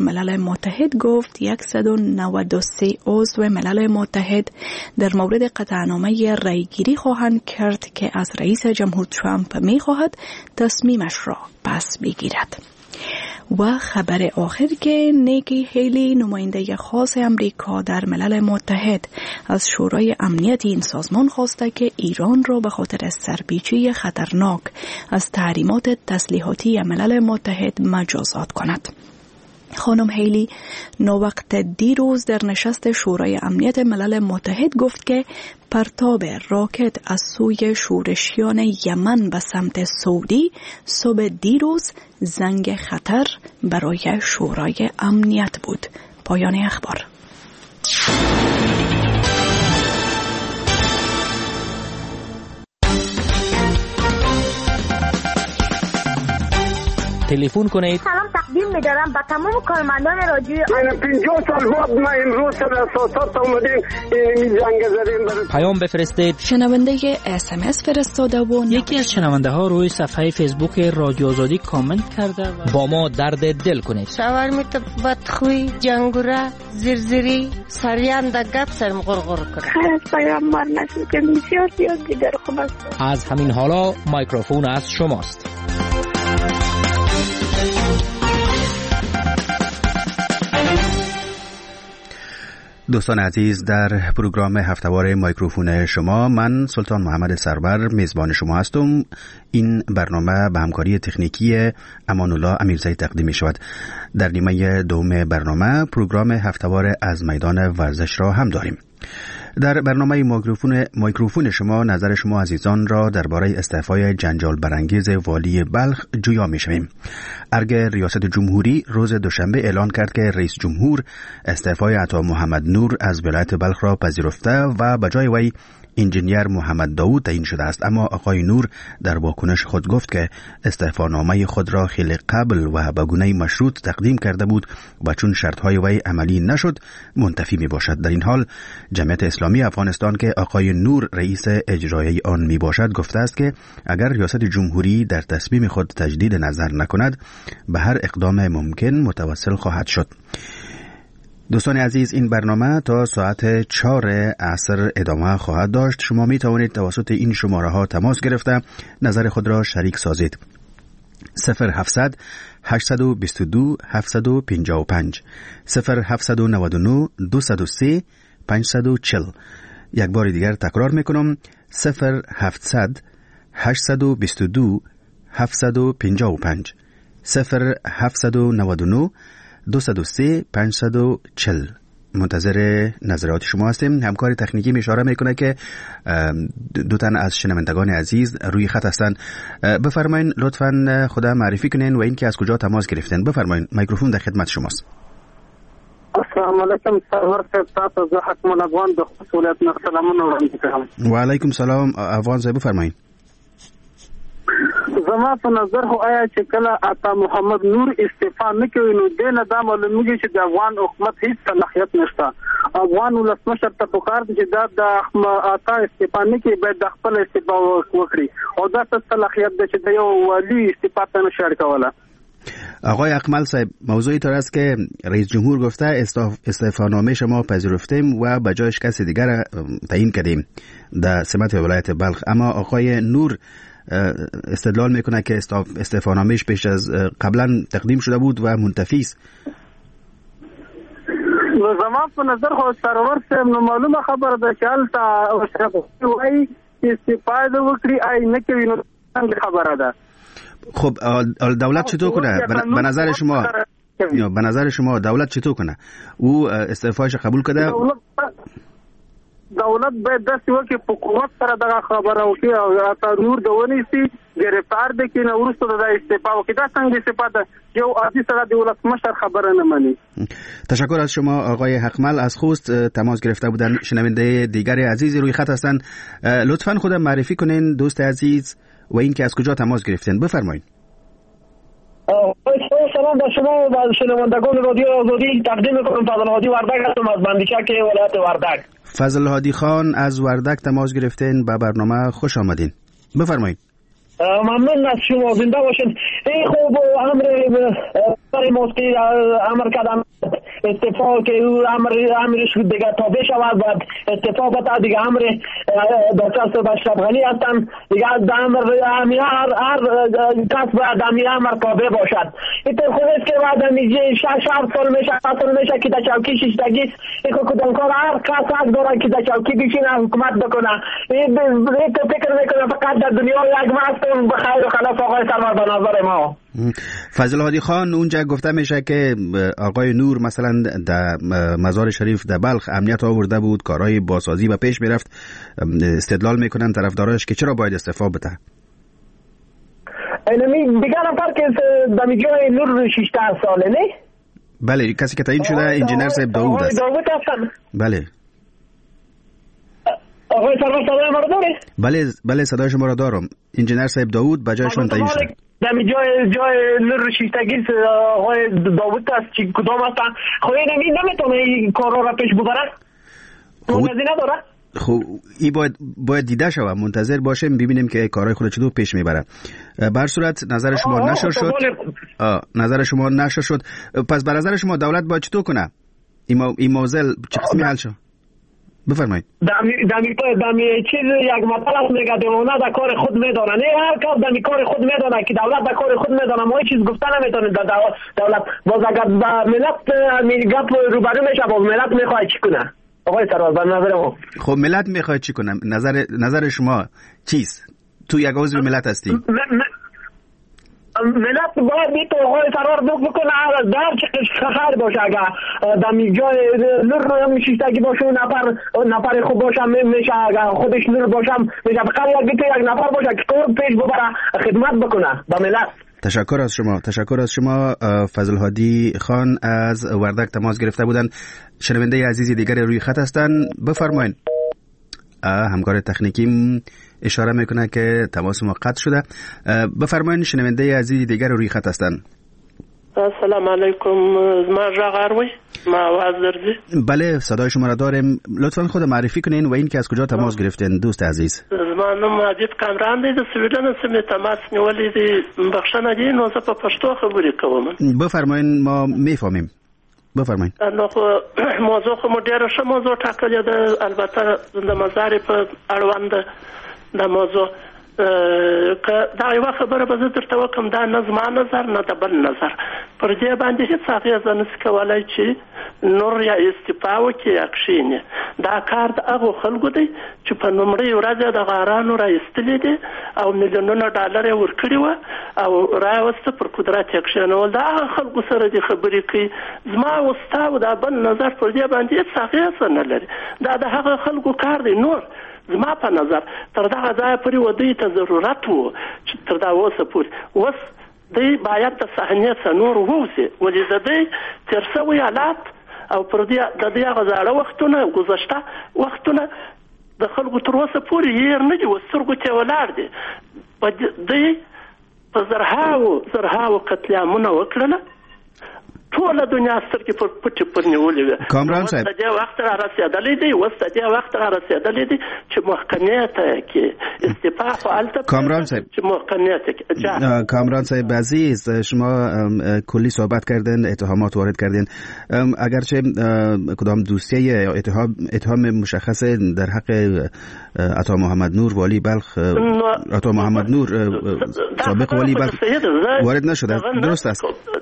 ملل متحد گفت 193 عضو ملل متحد در مورد قطعنامه رأیگیری خواهند کرد که از رئیس جمهور ترامپ می خواهد تصمیمش را پس بگیرد. و خبر آخر که نیکی هیلی نماینده خاص امریکا در ملل متحد از شورای امنیت این سازمان خواسته که ایران را به خاطر سرپیچی خطرناک از تحریمات تسلیحاتی ملل متحد مجازات کند. خانم هیلی نووقت دیروز در نشست شورای امنیت ملل متحد گفت که پرتاب راکت از سوی شورشیان یمن به سمت سعودی صبح دیروز زنگ خطر برای شورای امنیت بود. پایان اخبار. تلفن کنید. سلام تقدیم می‌دارم به تمام کارمندان رادیو. من 50 سال بعد ما امروز در اساسات اومدیم این جنگ زدیم. پیام بفرستید. شنونده SMS فرستاده و یکی از شنونده ها روی صفحه فیسبوک رادیو آزادی کامنت کرده و با ما درد دل کنید. شاورمیت بدخوی جنگوره زرزری سریان در گپ سرم غرغر کنه. خیر از پیامبر نسل که بسیار زیاد دیگر خوب است. از همین حالا میکروفون از شماست. دوستان عزیز، در پروگرام هفتهوار میکروفون شما من سلطان محمد سرور میزبان شما هستم. این برنامه به همکاری تکنیکی امان الله امیرزایی تقدیم می شود. در نیمه دوم برنامه پروگرام هفتهوار از میدان ورزش را هم داریم. در برنامه میکروفون شما نظر شما عزیزان را درباره استعفای جنجال برانگیز والی بلخ جویا می‌شویم. ارگ ریاست جمهوری روز دوشنبه اعلان کرد که رئیس جمهور استعفای عطا محمد نور از ولایت بلخ را پذیرفته و به جای وی انجینیر محمد داوود تعیین شده است. اما آقای نور در واکنش خود گفت که استعفانامه خود را خیلی قبل و به گونه مشروط تقدیم کرده بود و چون شرطهای وی عملی نشد منتفی می باشد. در این حال جمعیت اسلامی افغانستان که آقای نور رئیس اجرایی آن می باشد گفته است که اگر ریاست جمهوری در تصمیم خود تجدید نظر نکند به هر اقدام ممکن متوسل خواهد شد. دوستان عزیز، این برنامه تا ساعت 4 عصر ادامه خواهد داشت. شما می توانید توسط این شماره ها تماس گرفته نظر خود را شریک سازید. 0700 822 755 0799 203 540. یک بار دیگر تکرار میکنم 0700 822 755 0799 203 540. منتظر نظرات شما هستیم. همکار تکنیکی اشاره میکنه که دو تن از شنوندگان عزیز روی خط هستند. بفرمایید لطفاً خدا معرفی کنین و اینکه از کجا تماس گرفتین. بفرمایید، میکروفون در خدمت شماست. السلام علیکم سرور صاحب، تاسو زه حکم افغان د خصوصیت سلامونه وړاندې کوم. و علیکم سلام افغان صاحب، بفرمایید. زما په نظر خو آیا چې کله عطا محمد نور استعفا نه کوي نو دنه دا معلومیږي چې د افغان حکومت هیڅ صلاحیت نشته. افغان ولسمشر ته پکار دي چې دا د عطا استعفا نه کوي، باید د خپل استعفا وکړي او دا څه صلاحیت ده چې د یو والی استعفا ته نشي ورکوله. آقای اکمل صاحب، موضوع اینطور است که رئیس جمهور گفته استعفانامه شما پذیرفتیم و به جایش کسی دیگر تعیین کردیم در سمت ولایت بلخ، اما آقای نور استدلال میکنه که استعفانامهش پیش از قبلا تقدیم شده بود و منتفی است. نو زما په نظر خو سرور صاحب نو معلومه خبره ده چې هلته وایي استفاده وکړي ای نه کوي، نو څنګه خبره ده؟ خب دولت چطور کنه به نظر شما دولت چطور کنه؟ او استعفایش قبول کرده. دولت باید داسې وکړي په قوت سره دغه خبره وکړي او عطا نور د ونیسي ګرفتار د کینه وروسته د استعفا وکړي. دا څنګه استعفا ده؟ یو عادي سره د ولسمشر خبره نه مني. تشکر از شما آقای حقمل. از خوست تماس گرفته بودن شنونده دیگر عزیزی روی خط هستند. لطفاً خودم معرفی کنین دوست عزیز و اینکه از کجا تماس گرفتین. بفرمایید. سلام به شما و به شنوندگان رادیو آزادی. تقدیم می‌کنم فضل هادی وردک هستم از بندیچک ولایت وردک. فضل هادی خان از وردک تماس گرفتین، به برنامه خوش آمدین. بفرمایید. ممنون از شما، زنده باشین. این خوب امر موسیقی امر کردم استفاده که او امرش دیگه تابع شود و استفاده بتا دیگه امر دکتر صاحب اشرف غنی هستن دیگه امر هر کس باید امر تابع باشد. این خوب است که بعد میگه 6 سال میشه که در چوکی شیشتگی این کدام کار هر کس حق داره که در چوکی بشینه حکومت بکنه. این فکر میکنه فقط در دنیا یک وقت بخیر و خلاف آقای سرور به نظر ما. فضل هادی خان اونجا گفته میشه که آقای نور مثلا در مزار شریف در بلخ امنیت آورده بود، کارهای بازسازی و پیش میرفت، استدلال میکنن طرفداراش که چرا باید استعفا بده. دیگه نفر که در جای نور 16 ساله نه؟ بله، کسی که تعیین شده انجینر صاحب داوود است. بله. آقای سرور صدای ما رو داره؟ بله صدای شما رو دارم. انجینر صاحب داوود به جایشون تعیین شد. در جای نور شیشتگی آقای داوود است چی کدام هستن؟ خب این نمیتونه این کارا را پیش ببره؟ منتظر نداره؟ خب این باید دیده شود، منتظر باشیم ببینیم که کارهای خود چطور پیش میبره. به هر صورت نظر شما نشر شد. نظر شما نشر شد. پس به نظر شما دولت باید چطور کنه؟ این موضوع چه قسمی حل شد؟ بفرمایید. دمی چیز یک مطلب نگهدارانه در کار خود میدانه، نه هر کس دمی کار خود میدانه که دولت در کار خود میدانه. ما چیز گفته نمیتونه در دولت. باز اگر با ملت گپ روبرو میشه با ملت میخواد چی کنه؟ آقای سرور به نظر ما. خب ملت میخواد چی کنه؟ نظر شما چیست؟ تو یک عضو ملت هستی؟ ملت باید بیت آقای سرور بکنه در چه خیر باشه. اگر دمی جای نور رو میشیشتگی باشه نفر خوب باشه میشه، اگر خودش نور باشه میشه فقط یک نفر باشه که کار پیش ببره خدمت بکنه به ملت. تشکر از شما. فضل هادی خان از وردک تماس گرفته بودن. شنونده عزیزی دیگر روی خط هستن، بفرمایید. همکار تکنیکیم اشاره میکنه که تماس ما قطع شده. بفرمایید شنونده عزیزی دیگر روی خط هستن. السلام علیکم. ما جغاروی ما وزردی. بله صدای شما را داریم. لطفا خود معرفی کنین و این که از کجا تماس گرفتین دوست عزیز. زمان ماجد کامران دی د سویډن سمې تماس نیولې دي. بخښنه دي نو زه په پښتو خبرې کوم. بفرمایید ما میفهمیم. بفرمایید. نو موضوع خو مو ډېره ښه موضوع ټاکلې ده، البته د مزارې په اړوند د موضوع که دا یوه خبره به زه درته وکړم، دا نه زما نظر نه د بل نظر، پر دې باندې هېڅ اغېزه نشي کولی چې نور یا استعفا وکړي یا کښېني. دا کار د هغو خلکو دی چې په لومړۍ ورځ یې د غارانو رایستلي دي او میلیونونه ډالر یې ورکړي وه او راوسته پر قدرت یې کښېنول. د هغه خلکو سره دې خبرې کوي. زما او ستا او دا بل نظر پر دې باندې هېڅ اغېزه نه لري. دا د هغه خلکو کار دی. نور زما په نظر تر دغه ځایه پورې ودې ته ضرورت و چې تر دا اوسه پورې اوس دی باید د صحنې څخه نور ووځي، ولې د دې تېر شوي حالات او پر دې د دې هغه زاړه وختونه ګذشته وختونه د خلکو تر اوسه پورې هېر نه دي، اوس سترګو ته ولاړ دي. دی په زرهاو قتلیامونه وکړله، ټوله دنیا سترګې پټې پر نیولې وې. کامران صاحب د دې وخت را رسېدلی دی، اوس د دې وخت را رسېدلی دی چې محکمې ته کې استعفا خو هلته کامران صاحب چې محکمې ته کامران صاحب عزیز شما کلی صحبت کردین، اتهامات وارد کردین. اگرچه کدام دوسیه یا اتهام مشخص در حق عطا محمد نور والی بلخ، عطا محمد نور سابق والی بلخ وارد نشده، درست است؟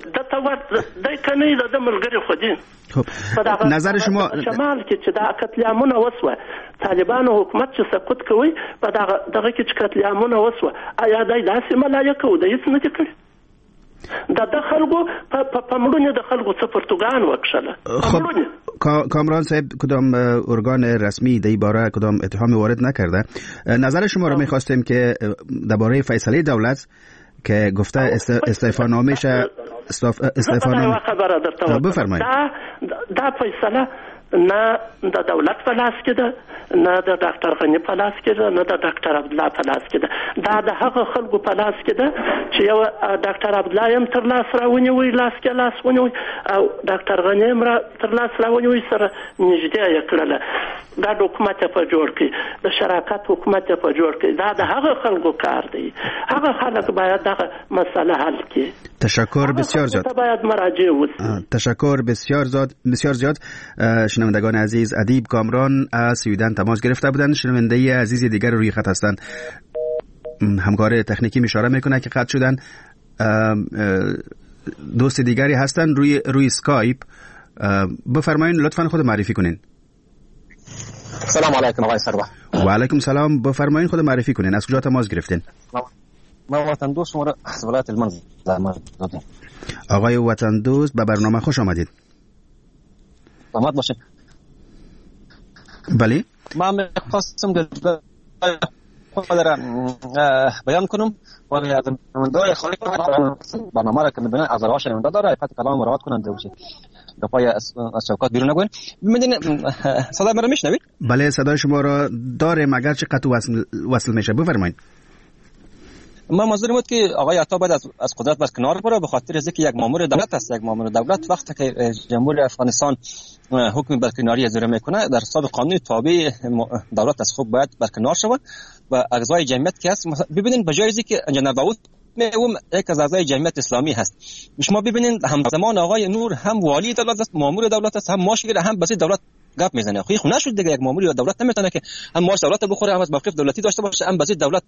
دای کنی د ملګری خو دي. نظر شما شمال کې چې دا قتلیامونه وسوه، طالبانو حکومت چې سقوط کوي په دغه کې چې قتلیامونه وسوه، آیا دای داسې ملایکه و د هیڅ نه دي کړي؟ د خلکو په مړونې د خلکو څه پرتګان وکړله. کامران صاحب کدام ارگان رسمی در این باره کدام اتهام وارد نکرده. نظر شما رو میخواستیم که درباره فیصله دولت که گفته استعفانامه‌ش استعفانامه خبره درته بفرمایید. دا فیصله نه د دولت په لاس کې ده، نه د ډاکټر غنی په لاس کې ده، نه د ډاکټر عبدالله په لاس کې ده. دا د هغه خلکو په لاس کې ده چې یو ډاکټر عبدالله هم تر لاس راونیوي، لاس کې لاس ونیوي، او ډاکټر غنی هم تر لاس راونیوي، سره نږدې یې کړله. ګډ حکومت په جوړ کړي، د شراکت حکومت په جوړ کړي. دا د هغه خلکو کار دی. هغه خلک باید دغه مسئله حل کړي. تشکر بسیار زیاد. باید مراجعه وشي. تشکر بسیار زیاد. شنوندگان عزیز، ادیب کامران از سویدن تماس گرفته بودند. شنونده عزیز دیگر روی خط هستند. همکار تکنیکی اشاره میکنه که قطع شدن. دوست دیگری هستن روی اسکایپ. بفرمایید لطفا خود معرفی کنین. سلام علیکم آقای سرور. و علیکم سلام. بفرمایید خود معرفی کنین. از کجا تماس گرفتین؟ ما وطن دوست شما از ولایت المنزل. آقای وطن دوست به برنامه خوش آمدید. سلامت باشین. بله. ما می‌خواستم بیان کنم ولی از منظور خالی برنامه را که می‌بینن از رواش نمونده داره فقط کلام مراعات کنند دوشی دفعه از چوکات بیرون نگوین. ببینید صدای من را میشنوید؟ بله صدای شما را داریم اگر چه قطع وصل میشه. بفرمایید. ما منظورم بود که آقای عطا باید از قدرت برکنار بره به خاطر اینکه یک مامور دولت است. یک مامور دولت وقتی که جمهوری افغانستان حکم برکناری اجرا میکنه در حساب قانون تابع دولت است، خوب باید برکنار شود و اعضای جمعیت که هست. ببینید به جای اینکه انجنیر داوود یک از اعضای جمعیت اسلامی هست. شما ببینید همزمان آقای نور هم والی دولت است، مامور دولت است، هم معاش میگیره، هم بس دولت گپ میزنه. خو نشد دیگه. یک مامور دولت نمیتونه که هم معاش دولت بخوره، هم از موقف دولتی داشته باشه، هم بس دولت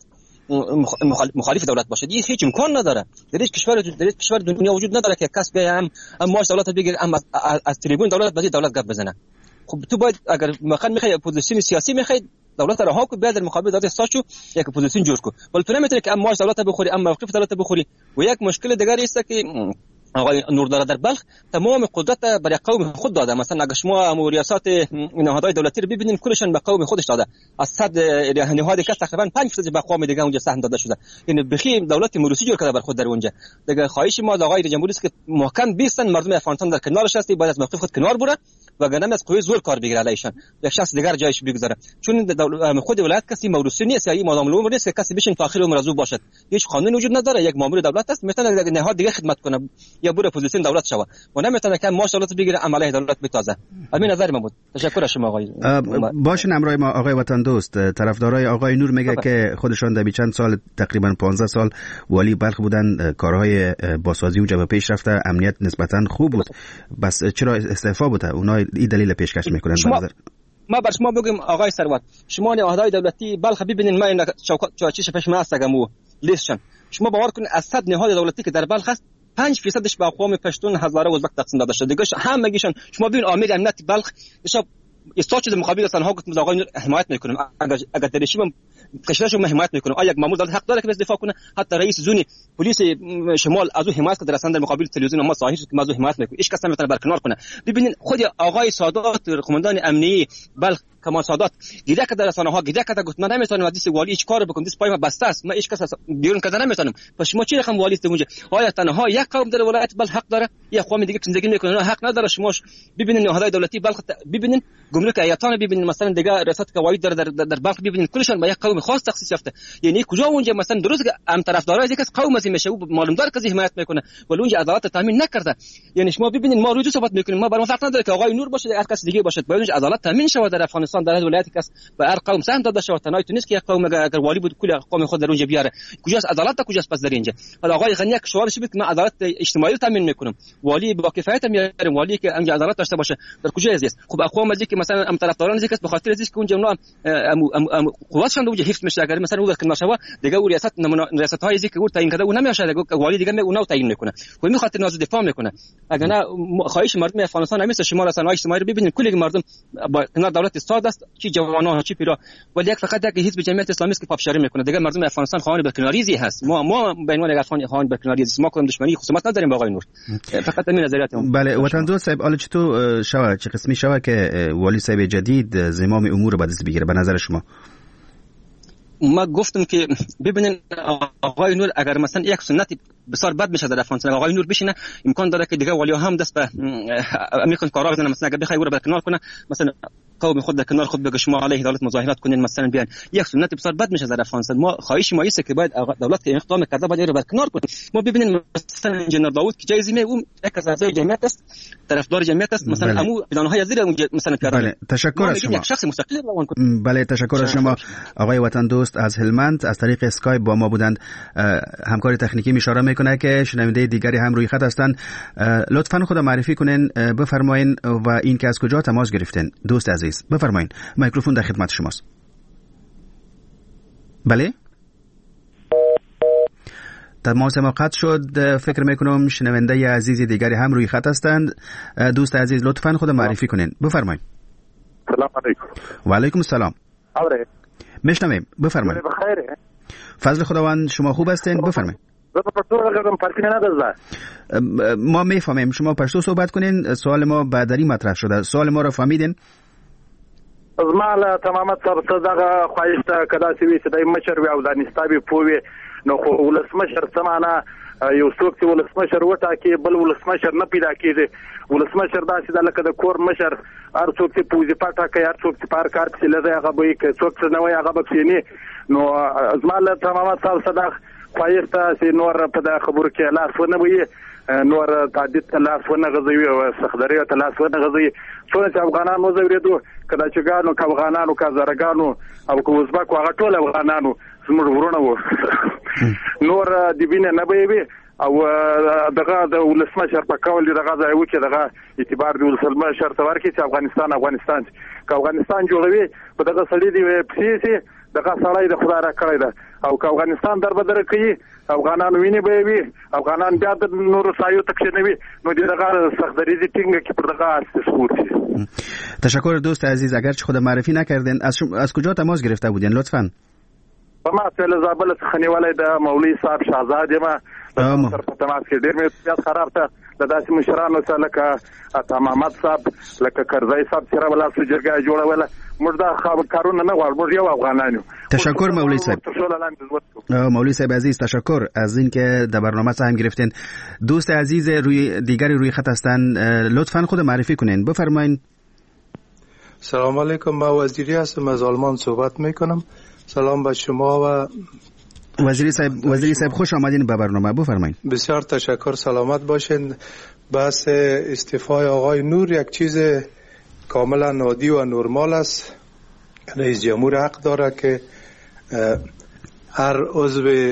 مخالف دولت باشه. دیگه هیچ امکان نداره. در هیچ کشور دنیا وجود نداره که کس بیه هم معاش دولت بگیره، هم از تریبون دولت بس دولت گپ بزنه. خب تو باید اگر مثلا میخوای اپوزیسیون سیاسی میخوای دولت رها کو، بیاد در مقابل دولت استاشو یک اپوزیسیون جور کو. ولی تو نمیتونی که هم معاش دولت بخوری، هم موقف دولت بخوری. و یک مشکل دیگه است که آقای نوردار در بلخ تمام قدرت برای قوم خود داده. مثلا اگر شما ریاست نهادهای دولتی رو ببینین کلشون به قوم خودش داده. از 100 نهادی که تقریبا 5% به قوم دیگه اونجا سهم داده شده. یعنی بخی دولت موروثی جور کرده بر خود در اونجا. دیگه خواهش ما از آقای جمهوری است که محکم بیستن مردم افغانستان در کنارش هستی، باید از موقف خود کنار بره و گنم از قوی زور کار بگیره علیشان. یک شخص دیگر جایش بگذاره. چون خود ولایت کسی موروثی نیست، یا مادام العمر نیست که کسی بشین تا آخر عمر از او باشد. هیچ قانون وجود نداره. یک مامور دولت است، میتونه نهاد دیگه خدمت کنه یا بره پوزیشن دولت شوه و نمیتونه که معاش دولت بگیره عمله دولت بتازه. همین نظر من بود. تشکر از شما آقای. باشین همراه ما آقای وطن دوست. طرفدارای آقای نور میگه که خودشان در چند سال تقریبا 15 سال والی بلخ بودن، کارهای بازسازی اونجا به پیش رفته، امنیت نسبتا خوب بود، بس چرا استعفا بوده؟ اونها این دلیل پیشکش میکنن. ما بر شما بگم آقای ثروت، شما نهادهای دولتی بلخ ببینید، من چوکاچیش پیش ما هستم و لیستشن. شما باور کنید از 100 نهاد دولتی که در بلخ هست 5% به اقوام پشتون هزاره ازبک تقسیم داده شده. دیگه همگیشون شما ببین امیر امنیت بلخ استاچ مقابل از آنها گفتم آقای حمایت میکنم. اگر در رژیم کشورشون حمایت میکنم، آیا یک مامور دولت حق داره که دفاع کنه؟ حتی رئیس زونی پلیس شمال از او حمایت کرده، رسانه در مقابل تلویزیون ما ظاهر که از او حمایت میکنه. هیچ کس نمیتونه برکنار کنه. ببینید خود آقای سادات قماندان امنیه بلخ کمال سادات گیره کرده، رسانه ها گیره کرده، گفت من نمیتونم از دیس والی هیچ کار بکنم، دیس پای ما بسته است، من هیچ کس بیرون کردن نمیتونم. پس شما چی رقم والی است اونجا؟ آیا تنها یک قوم در ولایت بلخ حق داره یا قوم دیگه زندگی میکنه حق نداره؟ شما ببینید نهادهای دولتی بلخ، ببینید گمرک ایتان، ببینید مثلا دیگه ریاست قواعد در بلخ، ببینید کلشون به یک قوم خاص تخصیص یافته. یعنی کجا اونجا مثلا درست که ام طرفدارای یک قوم از میشه او معلوم دار که حمایت میکنه ولی اونجا عدالت تامین نکرده. یعنی شما ببینید ما روزی صحبت میکنیم، ما برام فرق نداره که آقای نور باشه یا هر کس دیگه باشه، باید اونجا عدالت تامین شود در افغانستان، در ولایتی که به هر قوم سهم داده شود. تنها تو نیست که یک قوم اگر والی بود کل قوم خود در اونجا بیاره. کجاست عدالت؟ کجاست پس در اینجا؟ حالا آقای غنی یک شعارش بود که من عدالت اجتماعی تامین میکنم، والی با کفایت میارم، والی که اونجا عدالت داشته باشه. در کجا است؟ خب اقوام از که مثلا ام طرفداران از که به خاطر از که اونجا اونا قوتشون اونجا حفظ میشه، اگر مثلا اون کنار شوا دیگه او ریاست های که او تعیین کرده اون نمیشه، دیگه والی دیگه اونو تعیین میکنه. خب این خاطر ناز دفاع میکنه. اگر نه خواهش مردم افغانستان همیشه شما رسانه‌های اجتماعی رو ببینید، کلی مردم با کنار دولت استاد است، چی جوانان چی پیرا، ولی یک فقط یک حزب جمعیت اسلامی است که پاپشاری میکنه. دیگه مردم افغانستان خواهان برکناریزی هست. ما به عنوان یک خواهان برکناریزی، ما کدام دشمنی خصومت نداریم با آقای نور. فقط همین نظریاتم. بله وطن دوست صاحب، حالا چطور شوا چه قسمی شوا که والی صاحب جدید زمام امور رو به دست بگیره به نظر شما؟ ما گفتم که ببینین آقای نور اگر مثلا یک سنتی بسیار بد میشه در افغانستان، آقای نور بشینه امکان داره که دیگه والی هم دست به میکنن کارا بزنن، مثلا اگر بخوای او رو برکنار کنه، مثلا قوم خود در کنار خود بگه شما علیه دولت مظاهرات کنین مثلا بیان، یک سنت بسیار بد میشه در افغانستان. ما خواهش ما است که باید دولت که اقدام کرده باید رو برکنار کنه. ما ببینیم مثلا انجینر داوود که جایزه اون یک از اعضای جمعیت است، طرفدار جمعیت است، مثلا امو پلان‌های زیر مثلا پیاده. بله تشکر از شما. شخص مستقل روان کنه. بله تشکر از شما آقای وطن دوست از هلمند از طریق اسکایپ با ما بودند. همکار تکنیکی اشاره میکنه که شنونده دیگری هم روی خط هستند. لطفاً خود معرفی کنین بفرمایین و این که از کجا تماس گرفتین. دوست عزیز بفرمایین، میکروفون در خدمت شماست. بله تماس ما قطع شد. فکر میکنم شنونده عزیز دیگری هم روی خط هستند. دوست عزیز لطفاً خود معرفی کنین بفرمایین. سلام علیکم. و علیکم السلام. آره میشنویم بفرمایید. بخیره. فضل خداوند شما خوب هستین بفرمایید. ما میفهمیم شما پشتو صحبت کنین. سوال ما بعدی مطرح شده. سوال ما رو فهمیدین؟ از ما تمامت سر دغه خواهشته کدا سی چې د مشر وی او د نستابي پوي نو خو ولسمشر سمانه یو څوک چې ولسمشر وټاکي بل ولسمشر نه پیدا کیږي. ولسمشر داسې د لکه د کور مشر هر څوک چې پوزي پټه کوي، هر څوک چې پار کار کې لږه هغه به کې څوک چې نه وي هغه به کینی. نو از ما تمامت سر صدق خواهشته چې نور په د خبرو کې لاس ونه وي، نور تعدید ته لاس ونه غځوي او سخدري ته لاس ونه غځوي. څونه چې افغانان وزوریدو کدا چې ګانو کا افغانانو کا زرګانو او کو ازبک هغه ټول افغانانو زموږ ورونه وو. نور د بینه نه وي او دغه د ولسمشر په کول دغه ځای و چې دغه اعتبار د ولسمشر ته ورکړي چې افغانستان که افغانستان جوړوي په دغه سړي دی پسې دغه سړی د خدای را کړی ده او که افغانستان در بدر کوي افغانان ویني به وي افغانان بیا د نور سایو تکشنوي نو دغه سختدریزی ټینګه کې پر دغه اسپورت. تشکر دوست عزیز. اگر خود معرفی نکردین از کجا تماس گرفته بودین لطفاً؟ ما فعل زابل خنیواله د مولوی صاحب شاهزاد ما سر په تماس کې ډیر مې زیات خراب ته د داسې مشرانو سره لکه عطا محمد صاحب لکه کرزی صاحب سره ولا سجرګه جوړوله. موږ دا کارونه نه غواړو، موږ یو افغانان یو. تشکر مولوی صاحب. مولوی صاحب عزیز تشکر از اینکه در برنامه سهم گرفتین. دوست عزیز دیگری روی خط هستن، لطفاً خود معرفی کنین بفرمایید. سلام علیکم، من وزیری هستم از آلمان صحبت میکنم. سلام به شما و وزیری صاحب خوش آمدین به برنامه بفرمایید. بسیار تشکر، سلامت باشین. بحث استعفای آقای نور یک چیز کاملا عادی و نرمال است. رئیس جمهور حق داره که هر عضو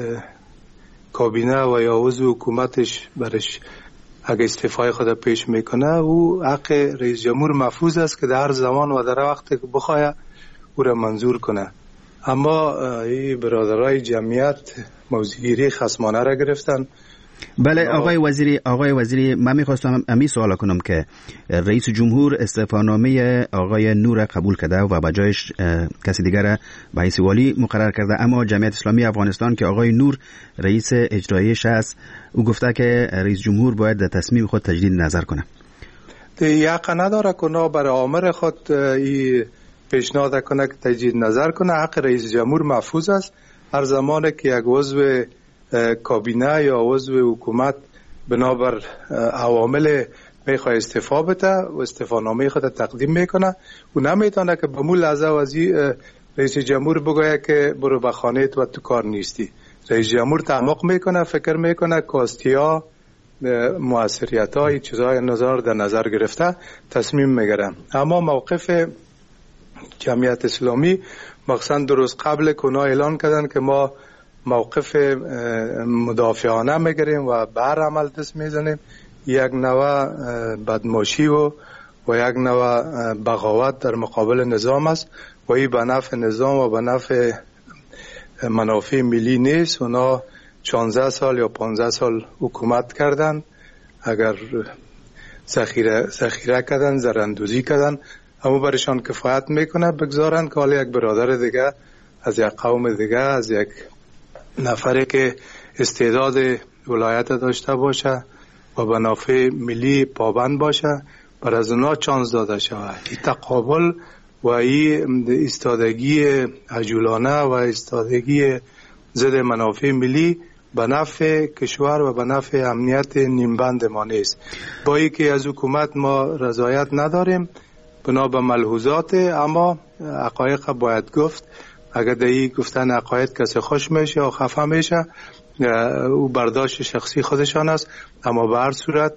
کابینه و یا عضو حکومتش برش اگه استعفای خود پیش میکنه او حق رئیس جمهور محفوظ است که در هر زمان و در وقت که بخواه او را منظور کنه. اما این برادرای جمعیت موضوعگیری خصمانه را گرفتن. بله آقای وزیری من میخواستم امی سوال کنم که رئیس جمهور استعفانامه آقای نور قبول کرده و به جایش کسی دیگر به حیث والی مقرر کرده، اما جمعیت اسلامی افغانستان که آقای نور رئیس اجراییش است او گفته که رئیس جمهور باید در تصمیم خود تجدید نظر کنه. حق نداره که برای آمر خود پیشنهاد کنه که تجدید نظر کنه. حق رئیس جمهور محفوظ است. هر زمانی که یک عضو کابینه یا عضو حکومت بنابر عوامل میخواد استعفا بده و استعفانامه خود تقدیم میکنه و نمیتونه که به مول لحظه رئیس جمهور بگویه که برو به خانه تو کار نیستی. رئیس جمهور تعمق میکنه، فکر میکنه، کاستیا موثریت های چیزهای نظر در نظر گرفته تصمیم میگیره. اما موقف جمعیت اسلامی مخصوصا درست قبل که اعلان کردن که ما موقف مدافعانه میگیریم و به هر عمل دست میزنیم، یک نوع بدماشی و یک نوع بغاوت در مقابل نظام است و این به نفع نظام و به نفع منافع ملی نیست. اونا 16 سال یا 15 سال حکومت کردن، اگر ذخیره کردن، زراندوزی کردن، اما برشان کفایت میکنه بگذارن که حالا یک برادر دیگه از یک قوم دیگه، از یک نفری که استعداد ولایت داشته باشه و به نفع ملی پابند باشه بر از اونا چانس داده شود. این تقابل و این ایستادگی عجولانه و ایستادگی ضد منافع ملی به نفع کشور و به نفع امنیت نیمبند ما نیست. با اینکه از حکومت ما رضایت نداریم، بنا به ملحوظات، اما حقایق باید گفت. اگر دایی گفتن عقاید کسی خوش میشه یا خفه میشه، او برداشت شخصی خودشان است، اما به هر صورت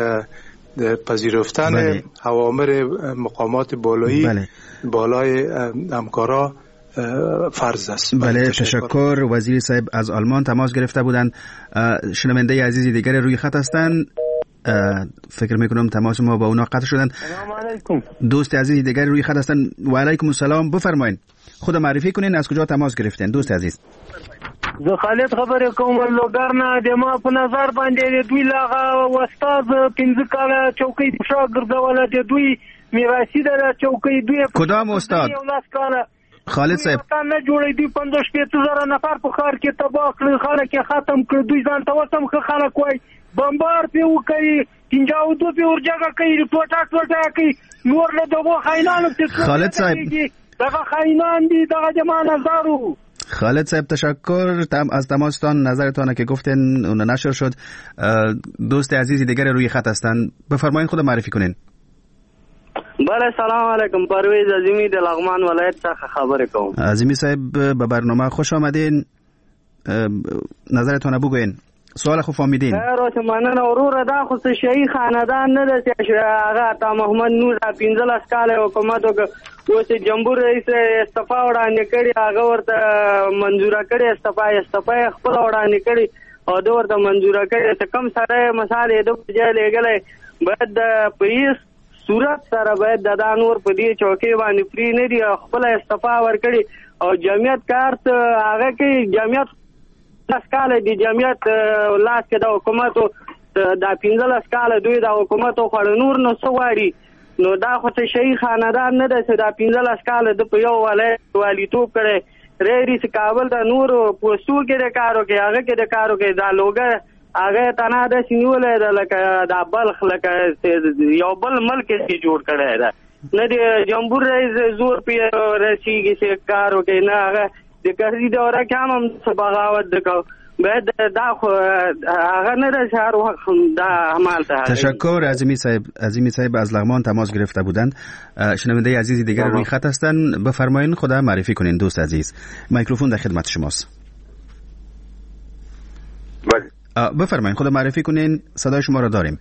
پذیرفتن اوامر مقامات بالایی بالای همکارا فرض است. بله، تشکر. وزیر صاحب از آلمان تماس گرفته بودند. شنونده عزیزی دیگر روی خط هستند. فکر میکنم تماس ما با اونا قطع شدن. سلام علیکم. دوست عزیزی دیگر روی خط هستند. و علیکم السلام. بفرمایید، خود معرفی کنین، از کجا تماس گرفتین دوست عزیز؟ زه خالد خبرې کوم لوګر نه. د ما په نظر باندې دوی لاغه استاد 15 کاله چوکۍ په شا ګرځوله، د دوی میراثي ده چوکۍ. دوی کدام استاد؟ خالد صاحب نه جوړې دوی 15,000 نفر په ښار کې تباه کړل، خلک یې ختم کړ. دوی ځان ته وسم خلک وای بمبار په وکړي، تنجاو دو په ورجګه کوي، ټوټه کوي، نور له دغه خاینانو ته. خالد صاحب دغه خاینان دي، دغه جماعت نظرو. خالد صاحب تشکر از تماستان، نظرتان که گفتین اون نشر شد. دوست عزیزی دیگر روی خط هستند، بفرمایید خود معرفی کنین. بله، سلام علیکم. پرویز عظیمی د لغمان ولایت څخه خبرې کوم. عظیمی صاحب به برنامه خوش آمدین، نظرتان بگوین. سوال خو فهمیدین؟ خیر، مننه وروره. دا خو څه شي خاندان نه ده چې هغه عطا محمد نور 15 کاله حکومت وکړ، اوس جمهور رئیس استعفا وړاندې کړي، هغه ورته منظوره کړي استعفا خپل وړاندې کړي او دا ورته منظوره کړي. ته کم سره مثال یې د ځای لګلې، باید په هیڅ صورت سره باید د نور په دې چوکۍ باندې پری نه دی، خپل استعفا ورکړي او جمعیت کار هغه کې جمعیت کاله دی، جمعیت لاس کې د حکومت د 15 کاله دوی د حکومت خو نور نو سواري، نو دا خو څه شي خاندان نه ده چې د 15 کاله د په یو والیتوب کړي. رئیس کابل د نور پوسټو کې د کارو کې هغه کې د کارو کې دا لوګر هغه تنه د سینولې د لکه د بلخ لکه یو بل ملک کې جوړ کړي ده، نه د جمهور رئیس زور په رسیږي چې کارو کې نه هغه د کړي دوره کې هم بغاوت وکاو. بعد دا خو هغه نه ده شهر وخت دا عمل ته. تشکر. عظیمی صاحب از لغمان تماس گرفته بودند. شنونده عزیزی دیگر روی خط هستند، بفرمایید خدا معرفی کنین دوست عزیز. میکروفون در خدمت شماست. بله، بفرمایید خدا معرفی کنین، صدای شما را داریم.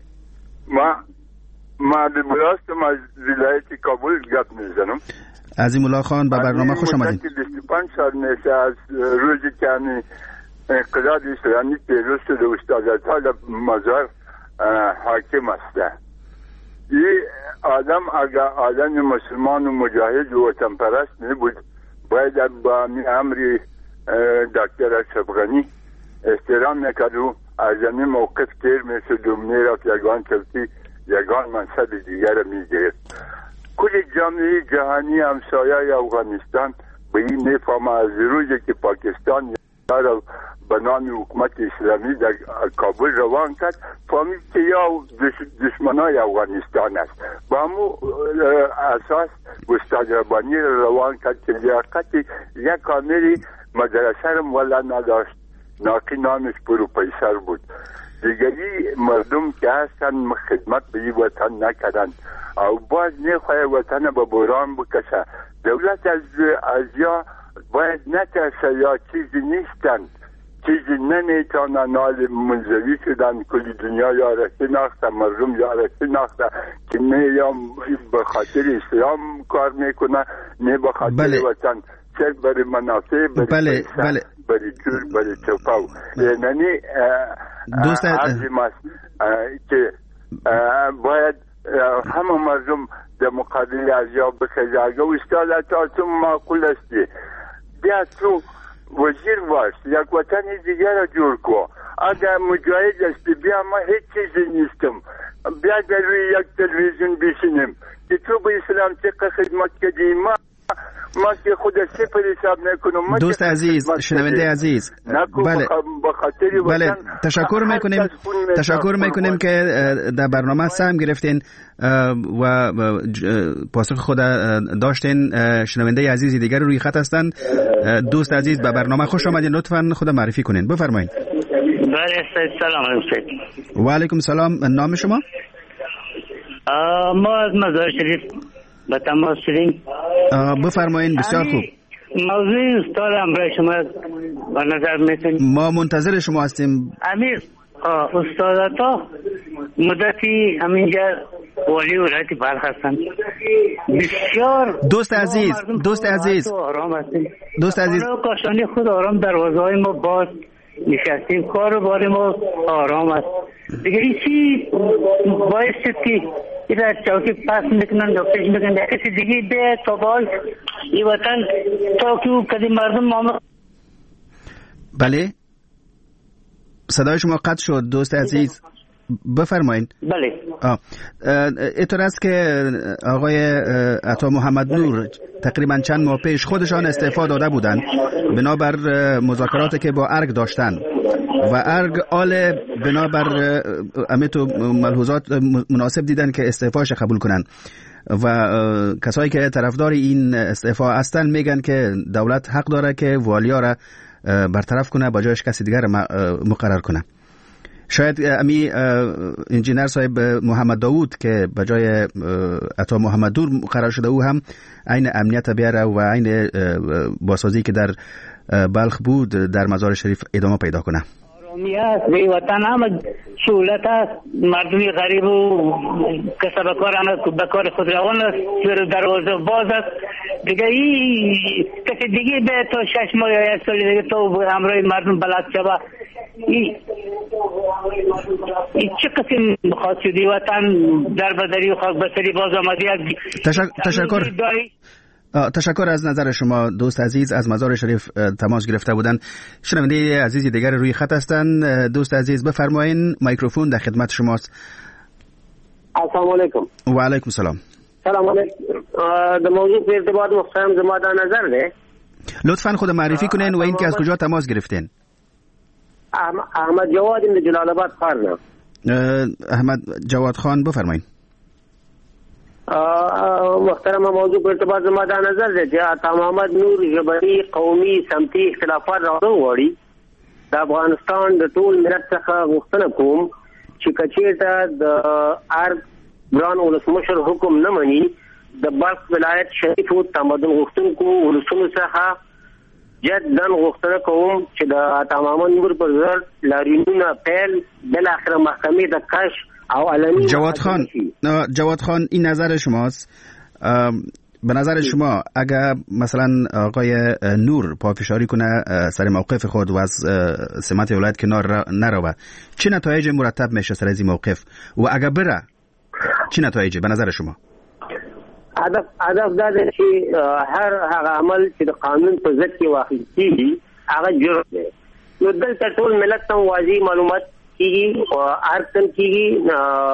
ما هستم از ولایت کابل گپ میزنم. عظیم الله خان به برنامه خوش آمدید. 25 سال میشه از روزی که انقلاب اسلامی پیروز شده استاد طالب مزار حاکم است. این آدم اگر آدم مسلمان و مجاهد و وطن پرست نبود، باید با امر دکتر اشرف غنی احترام نکرد و از این موقف تیر میشد و میرفت یگان کلتی یگان منصب دیگر میگرفت. کل جامعه جهانی همسایه افغانستان به این میفهمه از روزی که پاکستان را به نام حکومت اسلامی در کابل روان کرد، فهمید که یا دشمنای افغانستان است. با همون اساس استاد ربانی روان کرد که لیاقت یک کاملی مدرسه را ولا نداشت، ناقی نامش پروفسور بود. دیگری مردم که هستن خدمت به این وطن نکردند او باز نخواهی وطن به بحران بکشه. دولت از یا باید نترسه یا چیزی نیستند، چیزی نمیتونن حال منزوی شدن، کلی دنیا یارسی ناخته، مردم یارسی ناخته که نه یا به خاطر اسلام کار میکنه نه به خاطر وطن، صرف برای منافع، برای پیسه، برای جور، برای چپاو. یعنی عرضیم است که باید همه مردم در مقابل از یا بخیزه. اگه استاد تا معقول استی بیا تو وزیر باش، یک وطن دیگر را جور کو. اگر مجاهد استی بیا ما هیچ چیزی نیستم، بیا در روی یک تلویزیون بشینیم که تو به اسلام چقدر خدمت کردی. ما که خود صفر حساب نکنم. دوست عزیز، شنونده عزیز، بله تشکر میکنیم که در برنامه سهم گرفتین و پاسخ خود داشتین. شنونده عزیزی دیگر روی خط هستند. دوست عزیز به برنامه خوش آمدین، لطفاً خود معرفی کنین، بفرمایید. بله سلام علیکم. و علیکم سلام. نام شما؟ ما از مزار شریف به تماس شدیم. بفرمایید. بسیار خوب. موضوع استاد امروز شما به نظر میتونید؟ ما منتظر شما هستیم. امیر استاد تا مدتی همینجا والی ولایت بلخ هستند. بسیار دوست عزیز کاشانی خود آرام دروازه های ما باز نشستیم، کار بار ما آرام است دیگه. ایسی باعث که ایره چوکی پاس میکنن و پیش میکنن کسی دیگه به تا باز این وطن تا که کدی مردم ما. بله صدای شما قطع شد دوست عزیز، بفرمایید. بله اینطور است که آقای عطا محمد نور تقریبا چند ماه پیش خودشان استعفا داده بودند بنابر مذاکراتی که با ارگ داشتن و ارگ آل بنابر امیتو ملحوظات مناسب دیدن که استعفاش قبول کنن و کسایی که طرفدار این استعفا هستن میگن که دولت حق داره که والیا را برطرف کنه با جایش کسی دیگر مقرر کنه. شاید امی انجینر صاحب محمد داوود که به جای عطا محمد نور مقرر شده او هم عین امنیت بیاره و عین بازسازی که در بلخ بود در مزار شریف ادامه پیدا کنه. آرامی است به وطن هم سهولت است. مردمی غریب و کسب به کار خود روان است، دروازه باز است دیگه. این کسی دیگه به تا 6 ماه یا 1 سال دیگه تو همراه مردم بلد شوه. این چه قسم خواهد شدی وطن در بدری و خاک بسری باز آمدی. تشکر از نظر شما دوست عزیز. از مزار شریف تماس گرفته بودن. شنونده عزیزی دیگر روی خط هستن. دوست عزیز بفرمایین، میکروفون در خدمت شماست. السلام علیکم. و علیکم السلام. سلام علیکم. در موضوع به ارتباط محترم زما در نظر ده. لطفاً خود معرفی کنین و اینکه از کجا تماس گرفتین. احمد جواد من جلال آباد خارنا. احمد جواد خان بفرمایید. محترم موضوع به ارتباط زما در نظر ده چې عطا محمد نور جبري قومي سمتي اختلافات راوړي د افغانستان د ټول ملت څخه غوښتنه کوم چې کچېرته د ارګ ګران ولسمشر حکم نه مني د بلخ ولایت شریف او تمدن غوښتونکو ولسونو څخه جداً غوښتنه کوم چې د عطا محمد نور پر ضد لاریونونه پیل بل اخر محکمې د کشف او علنی. جواد خان این نظر شماست. به نظر شما اگر مثلا آقای نور پافشاری کنه سر موقف خود و از سمت ولایت کنار نروه چه نتایج مرتب میشه سر از این موقف و اگر بره چه نتایج به نظر شما؟ هدف دا دی چې هر هغه عمل چې د قانون په ضد کې واقع کیږي هغه جرم دی. نو دلته ټول ملت ته واضح معلومات کیږي او ارتن کیږي.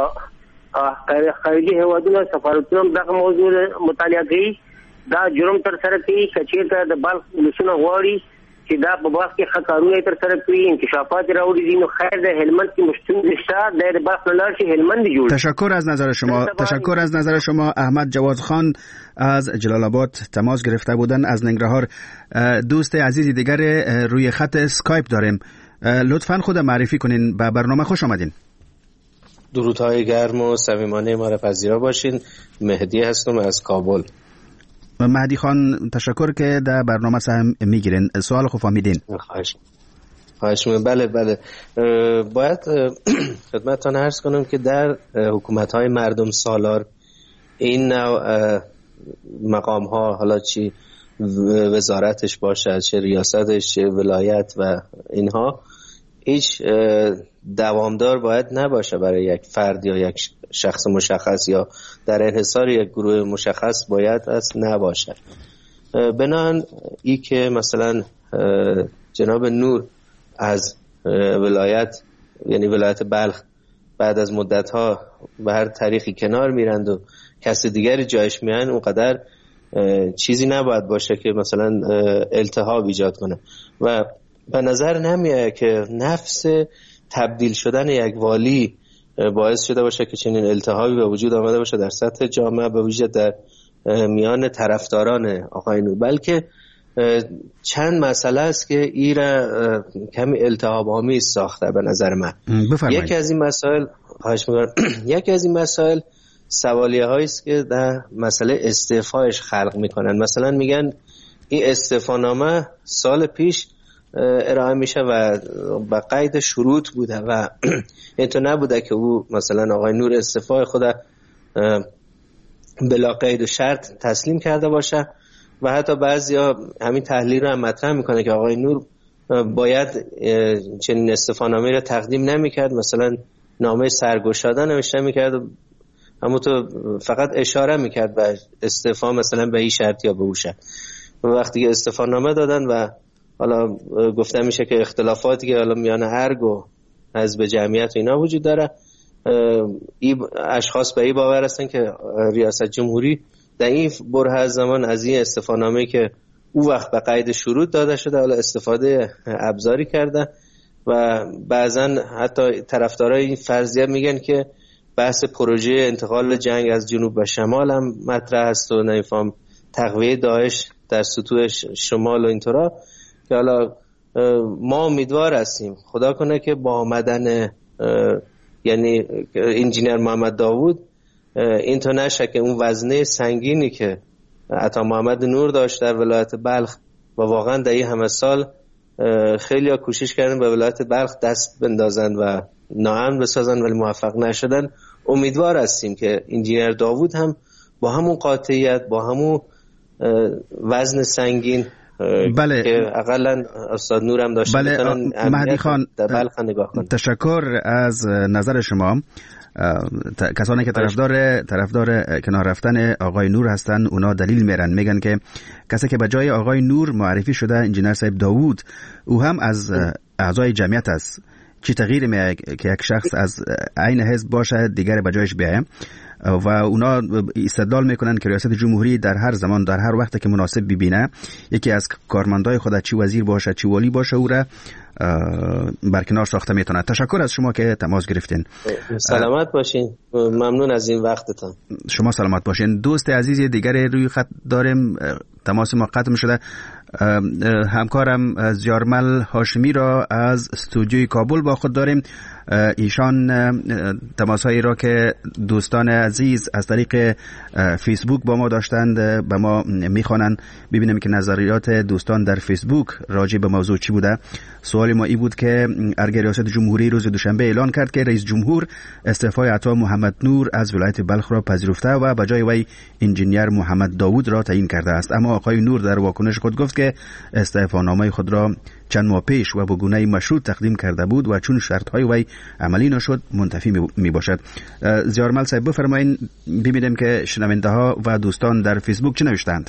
خارجي هیوادونو سفارتونو دغه موضوع مطالعه کوي. دا جرم تر سره کوي کچېرته د بلخ ولسونه غواړي چې دا په باغ کې خطرونه تر سره کوي انکشافات راوړي دي. نو خیر د هلمند کې مشتون نشته د بلخ نه شي هلمند جوړ. تشکر از نظر شما. احمد جواد خان از جلال آباد تماس گرفته بودن. از ننگرهار دوست عزیزی دیگر روی خط اسکایپ داریم. لطفاً خود معرفی کنین. به برنامه خوش آمدین. درودهای گرم و صمیمانه ما را پذیرا باشین. مهدی هستم از کابل. مهدی خان تشکر که در برنامه سهم میگیرین. سوال خوب فهمیدین. خواهش می‌کنم. بله باید خدمتتان عرض کنم که در حکومت‌های مردم سالار این نوع مقام‌ها حالا چی وزارتش باشه چه ریاستش چه ولایت و اینها هیچ دوامدار باید نباشه برای یک فرد یا یک شخص مشخص یا در انحصار یک گروه مشخص باید اصلا نباشه. بنان ای که مثلا جناب نور از ولایت یعنی ولایت بلخ بعد از مدت‌ها به هر طریقی کنار میرند و کسی دیگری جایش میان اونقدر چیزی نباید باشه که مثلا التهاب ایجاد کنه و به نظر نمیاد که نفس تبدیل شدن یک والی باعث شده باشه که چنین التهابی به وجود آمده باشه در سطح جامعه به ویژه در میان طرفداران آقای نور، بلکه چند مسئله است که این را کمی التهاب آمیز ساخته به نظر من. یکی از این مسائل سوالیه هایی است که در مسئله استعفایش خلق میکنن. مثلا میگن این استعفانامه سال پیش ارائه میشه و با قید شروط بوده و اینطور نبوده که او مثلا آقای نور استعفای خود بلا قید و شرط تسلیم کرده باشه و حتی بعضیا همین تحلیل رو هم مطرح میکنه که آقای نور باید چنین استعفانامه رو تقدیم نمیکرد، مثلا نامه سرگشاده نوشته میکرد و همونطور فقط اشاره میکرد به استعفا مثلا به این شرط یا به اون شرط. و وقتی که استعفانامه دادن و حالا گفته میشه که اختلافاتی که حالا میان ارگ و حزب جمعیت و اینا وجود داره، این اشخاص به این باور هستن که ریاست جمهوری در این بره از زمان از این استعفانامه‌ای که او وقت به قید شروط داده شده حالا استفاده ابزاری کرده و بعضا حتی طرفدارای این فرضیه میگن که بحث پروژه انتقال جنگ از جنوب به شمال هم مطرح است و نمیفهم تقویه داعش در سطوح شمال و اینطورا، که حالا ما امیدوار هستیم خدا کنه که با آمدن یعنی انجینیر محمد داوود این تو نشه که اون وزنه سنگینی که عطا محمد نور داشت در ولایت بلخ و واقعا در این همه سال خیلی ها کوشش کردن به ولایت بلخ دست بندازن و ناامن بسازن ولی موفق نشدن. امیدوار هستیم که انجینیر داوود هم با همون قاطعیت، با همون وزن سنگین بله که اقلا استاد نور هم داشته بله مهدی خان تشکر از نظر شما. کسانی که طرفدار کنار رفتن آقای نور هستن اونا دلیل میگن که کسی که به جای آقای نور معرفی شده انجینیر صاحب داوود او هم از اعضای جمعیت است. چی تغییر میه که یک شخص از عین حزب باشه دیگر به جایش بیایه و اونا استدلال میکنن که ریاست جمهوری در هر زمان در هر وقت که مناسب ببینه یکی از کارمندای خود چی وزیر باشه چی والی باشه او را برکنار ساخته میتونه. تشکر از شما که تماس گرفتین. سلامت باشین. ممنون از این وقتتان. شما سلامت باشین. دوست عزیز دیگری روی خط داریم، تماس ما قطع شده. همکارم زیارمل هاشمی را از استودیوی کابل با خود داریم. ایشان تماسهایی را که دوستان عزیز از طریق فیسبوک با ما داشتند به ما میخوانند. ببینیم که نظریات دوستان در فیسبوک راجع به موضوع چی بوده. سوال ما ای بود که اگر ریاست جمهوری روز دوشنبه اعلان کرد که رئیس جمهور استعفای عطا محمد نور از ولایت بلخ را پذیرفته و به جای وی انجینیر محمد داوود را تعیین کرده است، اما آقای نور در واکنش خود گفت که استعفانامه خود را چند ماه پیش و به گونه مشروط تقدیم کرده بود و چون شرطهای وی عملی نشد منتفی می باشد. زیارمل صاحب بفرمایید ببینیم که شنونده ها و دوستان در فیسبوک چه نوشتند.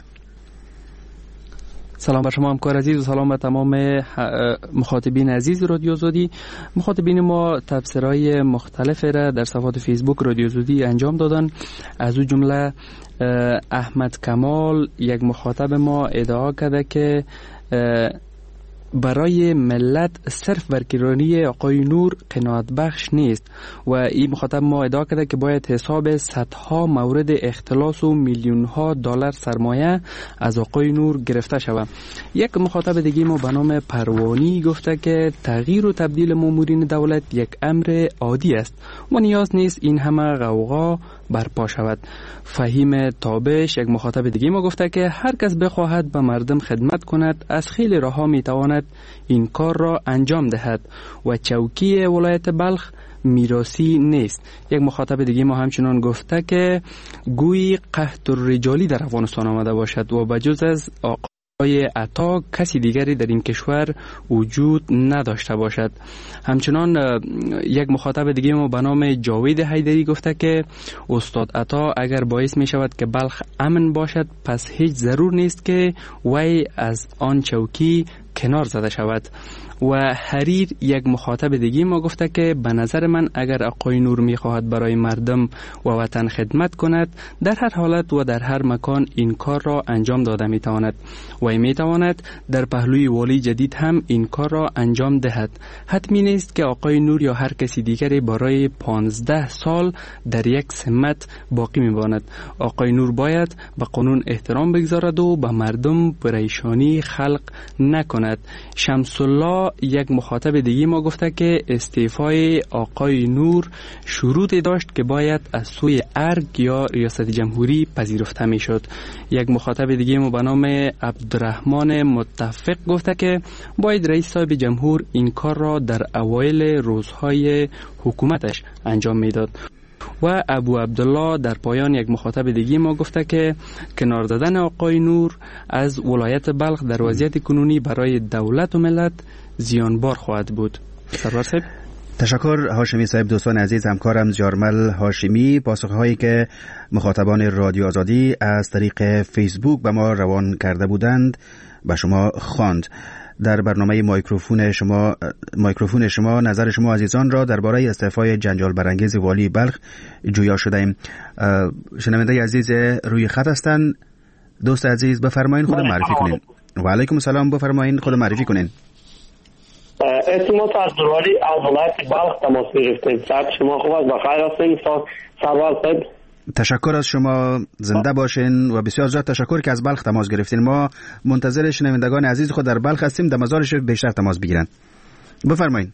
سلام بر شما همکار عزیز و سلام به تمام مخاطبین عزیز رادیو زودی. مخاطبین ما تبصره‌های مختلفی را در صفحات فیسبوک رادیو زودی انجام دادن. از او جمله احمد کمال یک مخاطب ما ادعا کرده که برای ملت صرف برقراری آقای نور قناعت بخش نیست و این مخاطب ما ادعا کرده که باید حساب صدها مورد اختلاس و میلیون ها دلار سرمایه از آقای نور گرفته شود. یک مخاطب دیگه ما به نام پروانی گفته که تغییر و تبدیل مامورین دولت یک امر عادی است و نیاز نیست این همه غوغا برپا شود. فهیم تابش یک مخاطب دیگه ما گفته که هر کس بخواهد به مردم خدمت کند از خیلی راه ها میتواند این کار را انجام دهد و چوکی ولایت بلخ میراثی نیست. یک مخاطب دیگه ما همچنان گفته که گویی قحط الرجالی در افغانستان آمده باشد و بجز از آقای عطا کسی دیگری در این کشور وجود نداشته باشد. همچنان یک مخاطب دیگه ما به نام جاوید حیدری گفته که استاد عطا اگر باعث می شود که بلخ امن باشد پس هیچ ضرور نیست که وی از آن چوکی کنار زده شود. و حریر یک مخاطب دیگه ما گفته که به نظر من اگر آقای نور می خواهد برای مردم و وطن خدمت کند در هر حالت و در هر مکان این کار را انجام داده می تواند و می تواند در پهلوی والی جدید هم این کار را انجام دهد. حتمی نیست که آقای نور یا هر کسی دیگری برای 15 سال در یک سمت باقی می ماند. آقای نور باید به قانون احترام بگذارد و به مردم پریشانی خلق نکند. کند. شمس الله یک مخاطب دیگه ما گفته که استعفای آقای نور شروطی داشت که باید از سوی ارگ یا ریاست جمهوری پذیرفته می شد. یک مخاطب دیگه ما به نام عبدالرحمن متفق گفته که باید رئیس صاحب جمهور این کار را در اوایل روزهای حکومتش انجام میداد. و ابو عبدالله در پایان یک مخاطب دیگه ما گفته که کنار دادن آقای نور از ولایت بلخ در وضعیت کنونی برای دولت و ملت زیانبار خواهد بود. سرور صاحب تشکر هاشمی صاحب. دوستان عزیز، همکارم جارمل هاشمی پاسخهایی که مخاطبان رادیو آزادی از طریق فیسبوک به ما روان کرده بودند به شما خواند. در برنامه مایکروفون شما نظر شما عزیزان را درباره استعفای جنجال برانگیز والی بلخ جویا شده ایم. شنونده عزیز روی خط هستند. دوست عزیز بفرمایین خود معرفی کنین. و علیکم السلام، بفرمایین خود معرفی کنین. اسمت عبدالولی از ولایت بلخ تماس گرفتیم. صحت شما خوب است؟ بخیر هستین سرور صاحب؟ تشکر از شما، زنده باشین و بسیار زیاد تشکر که از بلخ تماس گرفتین. ما منتظر شنوندگان عزیز خود در بلخ هستیم در مزارش بیشتر تماس بگیرن. بفرمایید.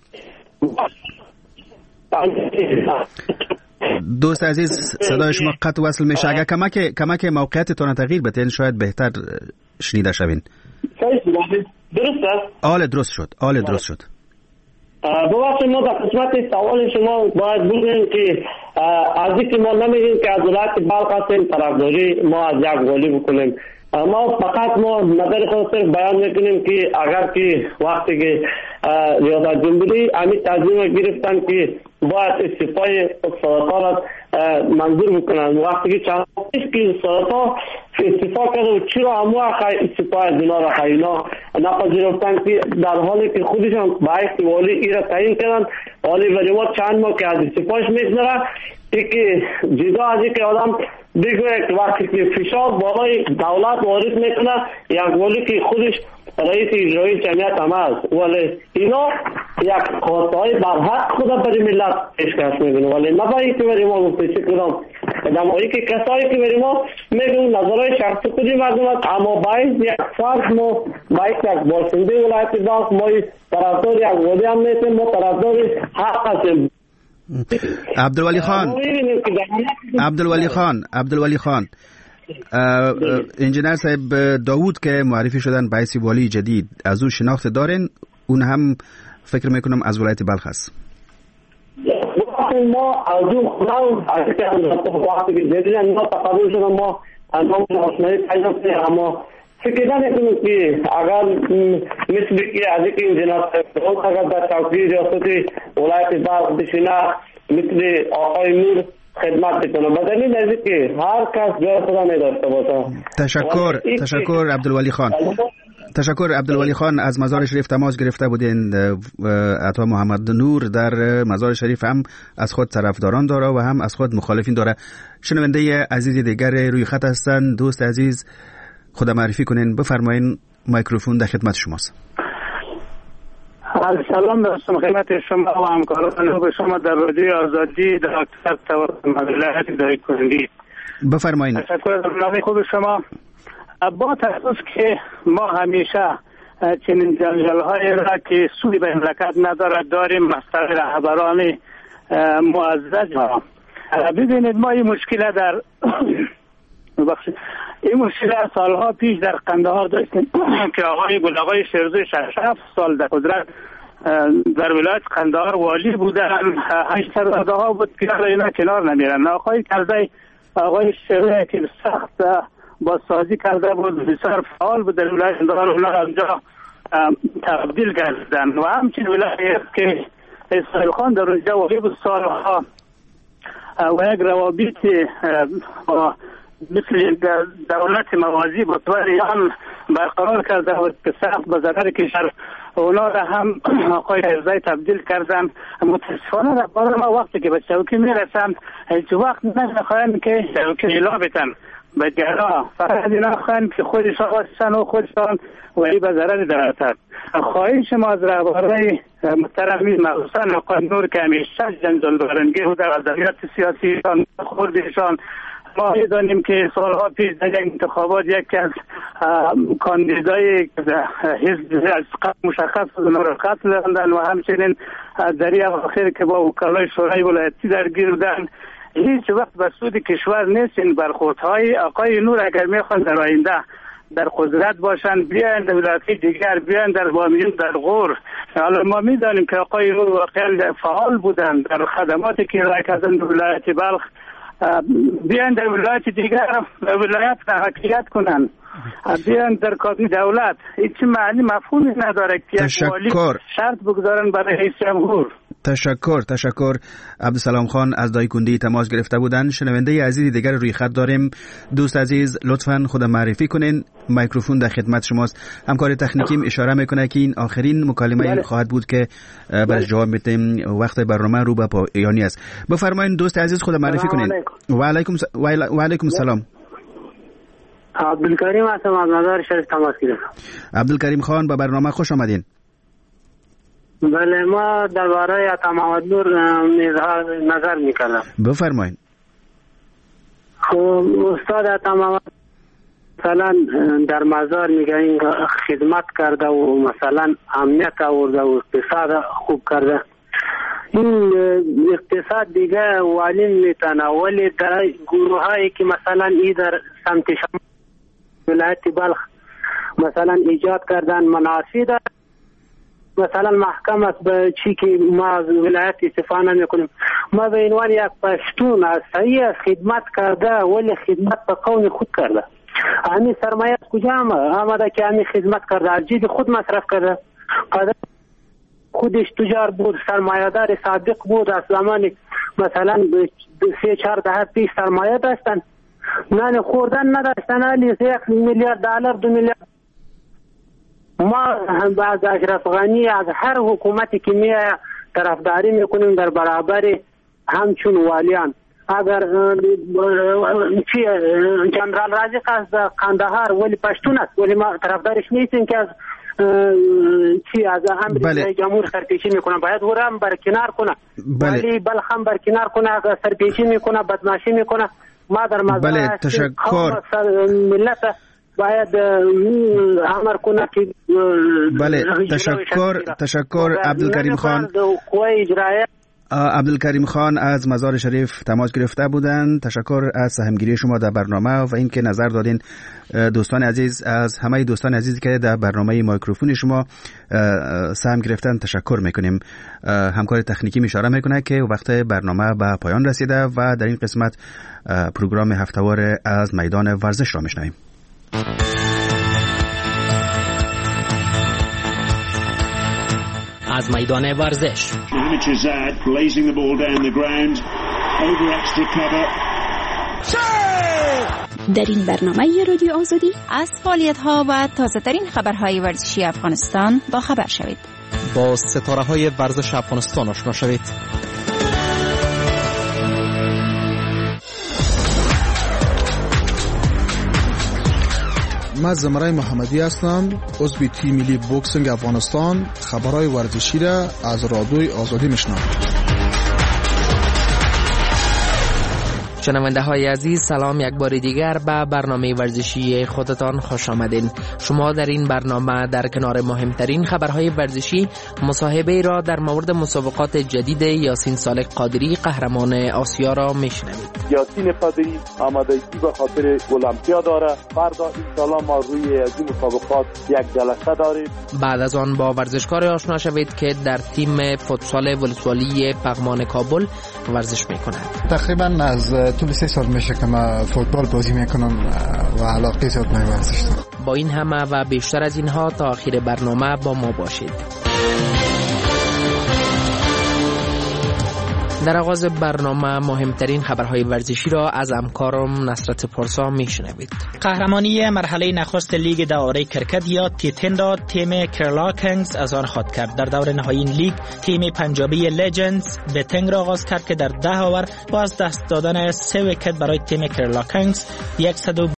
دوست عزیز صدای شما قطع وصل میشه. اگر کمک موقعیتتون تغییر بدین شاید بهتر شنیده شوین. درست است؟ آله درست شد. ببخشید ما در قسمت سوال شما باید بگیم که از اینکه ما نمیگیم که از ولایت بلخ هستیم طرفداری ما از یک والی بکنیم. ما فقط نظر خود صرف بیان میکنیم که اگر که وقتی که ریاست جمهوری همین تصمیم گرفتن که باید استعفای سادتا را منظور بکنن، وقتی که چند که سادتا استعفا کرده و چرا همو استعفای از اینا را اینا نپذیرفتن که در حالی که خودشان باعث والی ای را تعیین کردن، ولی برای ما چند ماه که از استعفاش میشنره که جدا از این که آدم بگوید که وقتی که فشار بالای دولت وارد میکنه یک والی که خودش رئیس اجرایی جمعیت هم است، ولی اینا یک خواسته های برحق خود برای ملت پیشکش میکنه، ولی نباید که برای ما گفته چه کدام دمایی که کسایی که برای ما میگن نظرهای شخصی خودی مردم است، اما باید یک فرق ما باید یک باشنده ولایت بلخ ما طرفدار یک والی هم نیستیم، ما طرفدار حق هستیم. عبدالولی خان انجینر صاحب داوود که معرفی شدن باعث والی جدید، از او شناخت دارین؟ اون هم فکر میکنم از ولایت بلخ است. ما از اون خودم از که وقتی که جدیدن ما تقابل شدن ما انجام آشنایی پیدا کنیم، اما فکر نمیکنم که اگر مثل که از اینکه انجینر صاحب اگر در چوکی ریاست ولایت بلخ بشینه مثل آقای نور خدمت بکنه، بدلیل از اینکه هر کس جای خدا نداشته باشه. تشکر عبدالولی خان از مزار شریف تماس گرفته بودین. عطا محمد نور در مزار شریف هم از خود طرفداران داره و هم از خود مخالفین داره. شنونده عزیز دیگر روی خط هستن. دوست عزیز خود معرفی کنین، بفرمایین، میکروفون در خدمت شماست. سلام داشتم خدمت شما و همکاران به شما در رادیو آزادی در اکثر توسط مدلت دایی کنندی. بفرمایید. تشکر از برنامه خوب شما. با تاسیس که ما همیشه چنین جنجال‌های را که سودی به مملکت ندارد داریم مصدر رهبران معزز ها. ببینید ما این مشکل در این مشکل سالها پیش در قندهار داشتیم که آقای شیرزوی 67 سال در قدرت در ولایت قندهار والی بودن، 800 ها بود که اینا کنار نمیرن. آقای شیرزوی که سخت بازسازی کرده بود، بسیار فعال بود در ولایت قندهار، اونا اونجا تبدیل کردن و همچنین ولایت که اسماعیل خان در اونجا والی بود سالها و یک روابط مثل دولت موازی با طور ایران برقرار کرده بود که سخت به ضرر کشور اونا را هم آقای ارزای تبدیل کردن. متاسفانه در بار ما وقتی که به چوکی میرسند هیچ وقت نمیخواهند که چوکی اعلا بتن به جرا، فقط اینا خواهند که خودشان واسن و خودشان ولی به ضرر درستد. خواهش ما از رهبران محترمی مخصوصا آقای نور که همیشه جنجال برانگیز و در وضعیت سیاسیشان خوردشان ما دانیم که سالها پیش در انتخابات یکی از کاندیدای حزب از قبل مشخص نور قتل دارند و همچنین در این اواخر که با وکلای شورای ولایتی درگیر بودند. هیچ وقت به سود کشور نیست این برخوردهای. آقای نور اگر میخوان در آینده در قدرت باشند بیاین در ولایت دیگر، بیاین در بامیان، در غور. حالا ما میدانیم که آقای نور واقعا فعال بودند در خدماتی که ارائه کردند در ولایت بلخ. بیاین در ولایت دیگر ولایت حقیقت کنند، بیاین در کابینه دولت. هیچ معنی مفهومی نداره که والی شرط بگذارن برای رئیس جمهور. تشکر. عبدالسلام خان از دایکنده تماس گرفته بودن. شنونده عزیز دیگر روی خط داریم. دوست عزیز لطفاً خود معرفی کنین. میکروفون در خدمت شماست. همکار تکنیکیم اشاره میکنه که این آخرین مکالمه خواهد بود که برای جواب میدیم. وقت برنامه رو به پایانی است. بفرمایید دوست عزیز خود معرفی کنین. و علیکم السلام. عبدالکریم هستم از مزار شریف تماس گرفتم. عبدالکریم خان به برنامه خوش آمدین. بله، ما درباره عطا محمد نور نظر میکردم. بفرمایید. خب استاد عطا محمد مثلا در مزار میگه این خدمت کرده و مثلا امنیت آورده و اقتصاد خوب کرده. این اقتصاد دیگه والی میتونه، ولی در گروه هایی که مثلا ای در سمت شمال ولایت بلخ مثلا ایجاد کردن منافع داره. مثلا محکم است به چی که ما از ولایت استفاده نمیکنیم. ما به عنوان یک پشتون از صحیح خدمت کرده، ولی خدمت به قوم خود کرده. همین سرمایه از کجا آمده که همین خدمت کرده؟ از جیب خود مصرف کرده. خودش تجار بود، سرمایه‌دار سابق بود. از زمان مثلا 3-4 دهه پیش سرمایه داشتن، نان خوردن نداشتن، ولی 1 میلیارد دلار 2 میلیارد. ما بعد اشرف غنی از هر حکومتی که میاد طرفداری میکنیم در برابر همچون والیان. اگر جنرال رازق از قندهار ولی پشتون است، ولی ما طرفدارش نیستیم که از امر جمهور سرپیچی میکنه. باید او هم برکنار کنه. ولی بلخ هم برکنار کنه. اگر سرپیچی میکنه، بدمعشی میکنه، ما در مزار تشکر ملت باید امر کنه که تشکر عبدالکریم خان. عبدالکریم خان از مزار شریف تماس گرفته بودند. تشکر از سهمگیری شما در برنامه و اینکه نظر دادین. دوستان عزیز، از همه دوستان عزیزی که در برنامه مایکروفون شما سهم گرفتن تشکر میکنیم. همکار تکنیکی اشاره میکنه که وقت برنامه به پایان رسیده و در این قسمت پروگرام هفته‌وار از میدان ورزش را میشنویم. از میدان ورزش. در این برنامه رادیو آزادی از فعالیت‌ها و تازه‌ترین خبرهای ورزشی افغانستان با خبر شوید. با ستاره‌های ورزش افغانستان آشنا شوید. من زمرای محمدی هستم، عضو تیم ملی بوکسینگ افغانستان. خبرهای ورزشی را از رادیوی آزادی میشنوم. شنونده های عزیز، سلام یک بار دیگر به برنامه ورزشی خودتان خوش آمدین. شما در این برنامه در کنار مهمترین خبرهای ورزشی مصاحبه را در مورد مسابقات جدید یاسین صالح قادری قهرمان آسیا را میشنوید. یاسین قادری آمادگی به خاطر المپیاد داره. فردا انشالله ما روی از این مسابقات یک جلسه داریم. بعد از آن با ورزشکار آشنا شوید که در تیم فوتسال ولسوالی پغمان کابل ورزش میکند. تقریبا از طول 3 سال میشه که من فوتبال بازی میکنم و علاقه زیاد به ورزش دارم. با این همه و بیشتر از اینها تا آخر برنامه با ما باشید. در آغاز برنامه مهمترین خبرهای ورزشی را از همکارم نصرت پرسا میشنوید. قهرمانی مرحله نخست لیگ داوره کرکت یا T10 را تیم کیرالا کینگز از آن خود کرد. در دور نهایی این لیگ تیم پنجابی لژندز بتنگ را آغاز کرد که در 10 اوور با از دست دادن 3 ویکت برای تیم کیرالا کینگز